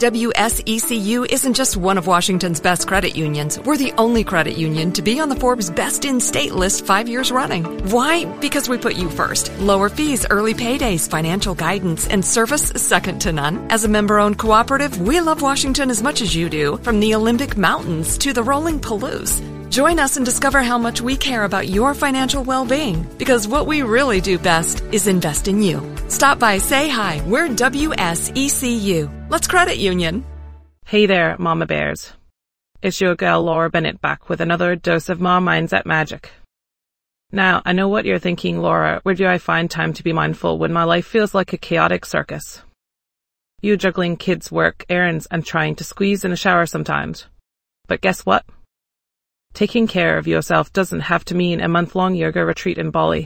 WSECU isn't just one of Washington's best credit unions. We're the only credit union to be on the Forbes Best in State list 5 years running. Why? Because we put you first. Lower fees, early paydays, financial guidance, and service second to none. As a member-owned cooperative, we love Washington as much as you do, from the Olympic Mountains to the rolling Palouse. Join us and discover how much we care about your financial well-being, because what we really do best is invest in you. Stop by, say hi. We're WSECU. Let's credit union. Hey there, Mama Bears. It's your girl Laura Bennett back with another dose of Mom Mindset Magic. Now, I know what you're thinking, Laura. Where do I find time to be mindful when my life feels like a chaotic circus? You juggling kids' work, errands, and trying to squeeze in a shower sometimes. But guess what? Taking care of yourself doesn't have to mean a month-long yoga retreat in Bali.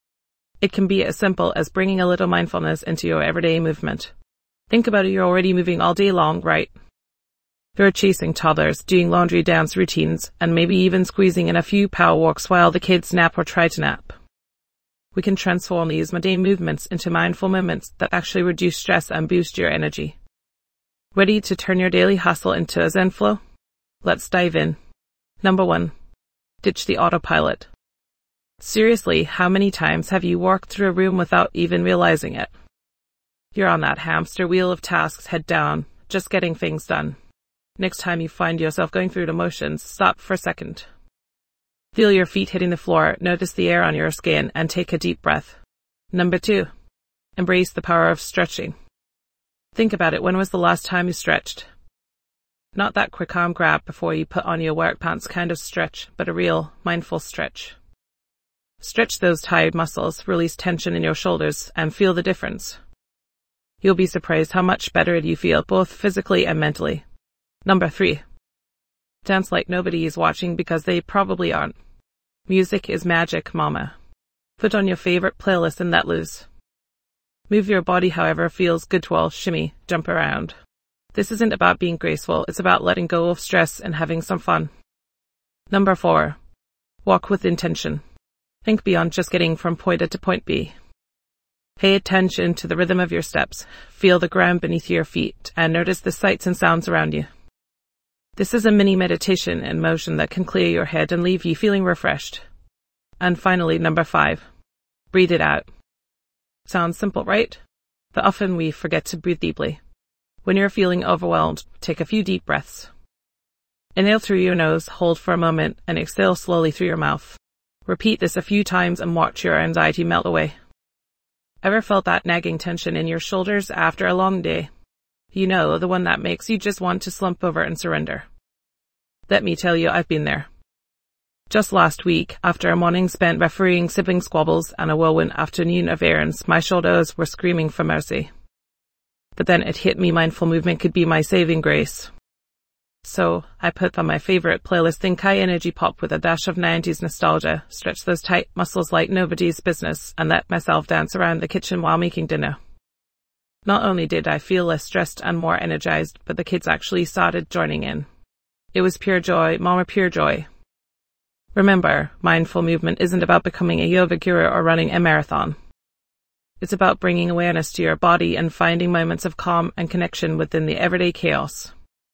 It can be as simple as bringing a little mindfulness into your everyday movement. Think about it, you're already moving all day long, right? You're chasing toddlers, doing laundry dance routines, and maybe even squeezing in a few power walks while the kids nap or try to nap. We can transform these mundane movements into mindful moments that actually reduce stress and boost your energy. Ready to turn your daily hustle into a Zen flow? Let's dive in. Number 1. Ditch the autopilot. Seriously, how many times have you walked through a room without even realizing it? You're on that hamster wheel of tasks, head down, just getting things done. Next time you find yourself going through the motions, stop for a second. Feel your feet hitting the floor, notice the air on your skin, and take a deep breath. Number 2. Embrace the power of stretching. Think about it, when was the last time you stretched? Not that quick arm grab before you put on your work pants kind of stretch, but a real, mindful stretch. Stretch those tired muscles, release tension in your shoulders, and feel the difference. You'll be surprised how much better you feel, both physically and mentally. Number 3. Dance like nobody is watching, because they probably aren't. Music is magic, mama. Put on your favorite playlist and let loose. Move your body however feels good to all, shimmy, jump around. This isn't about being graceful, it's about letting go of stress and having some fun. Number 4. Walk with intention. Think beyond just getting from point A to point B. Pay attention to the rhythm of your steps, feel the ground beneath your feet, and notice the sights and sounds around you. This is a mini meditation in motion that can clear your head and leave you feeling refreshed. And finally, number 5. Breathe it out. Sounds simple, right? But often we forget to breathe deeply. When you're feeling overwhelmed, take a few deep breaths. Inhale through your nose, hold for a moment, and exhale slowly through your mouth. Repeat this a few times and watch your anxiety melt away. Ever felt that nagging tension in your shoulders after a long day? You know, the one that makes you just want to slump over and surrender. Let me tell you, I've been there. Just last week, after a morning spent refereeing sibling squabbles and a whirlwind afternoon of errands, my shoulders were screaming for mercy. But then it hit me, mindful movement could be my saving grace. So I put on my favorite playlist, Think High Energy Pop with a dash of 90s nostalgia, stretch those tight muscles like nobody's business, and let myself dance around the kitchen while making dinner. Not only did I feel less stressed and more energized, but the kids actually started joining in. It was pure joy, mama, pure joy. Remember, mindful movement isn't about becoming a yoga guru or running a marathon. It's about bringing awareness to your body and finding moments of calm and connection within the everyday chaos.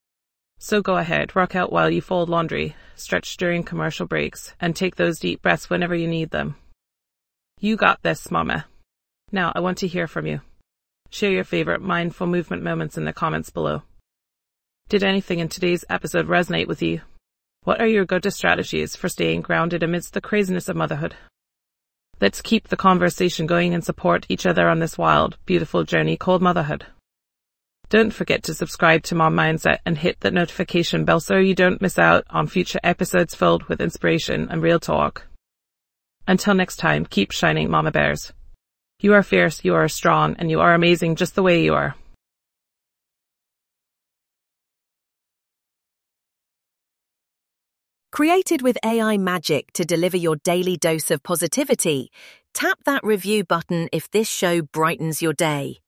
So go ahead, rock out while you fold laundry, stretch during commercial breaks, and take those deep breaths whenever you need them. You got this, mama. Now I want to hear from you. Share your favorite mindful movement moments in the comments below. Did anything in today's episode resonate with you? What are your go-to strategies for staying grounded amidst the craziness of motherhood? Let's keep the conversation going and support each other on this wild, beautiful journey called motherhood. Don't forget to subscribe to Mom Mindset and hit the notification bell so you don't miss out on future episodes filled with inspiration and real talk. Until next time, keep shining, Mama Bears. You are fierce, you are strong, and you are amazing just the way you are. Created with AI magic to deliver your daily dose of positivity, tap that review button if this show brightens your day.